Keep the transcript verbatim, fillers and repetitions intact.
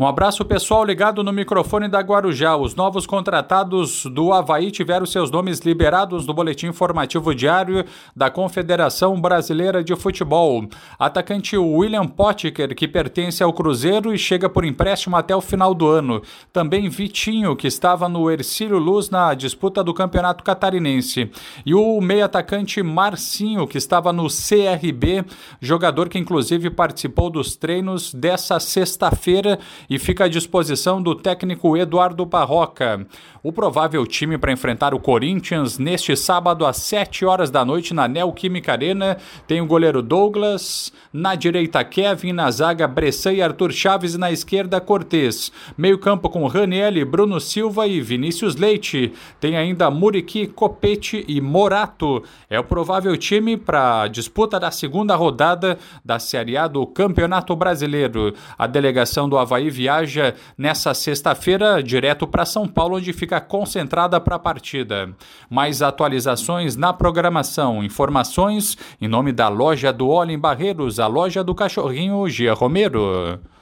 Um abraço pessoal ligado no microfone da Guarujá. Os novos contratados do Avaí tiveram seus nomes liberados no boletim informativo diário da Confederação Brasileira de Futebol. Atacante William Potker, que pertence ao Cruzeiro e chega por empréstimo até o final do ano. Também Vitinho, que estava no Hercílio Luz na disputa do Campeonato Catarinense. E o meio-atacante Marcinho, que estava no C R B, jogador que inclusive participou dos treinos dessa sexta-feira e fica à disposição do técnico Eduardo Barroca. O provável time para enfrentar o Corinthians neste sábado às sete horas da noite na Neoquímica Arena tem o goleiro Douglas, na direita Kevin, na zaga Bressan e Arthur Chaves e na esquerda Cortez. Meio campo com Ranieri, Bruno Silva e Vinícius Leite. Tem ainda Muriqui, Copete e Morato. É o provável time para a disputa da segunda rodada da Série A do Campeonato Brasileiro. A delegação do Avaí viaja nessa sexta-feira direto para São Paulo, onde fica concentrada para a partida. Mais atualizações na programação, informações em nome da loja do Óleo em Barreiros, a loja do cachorrinho Gia Romero.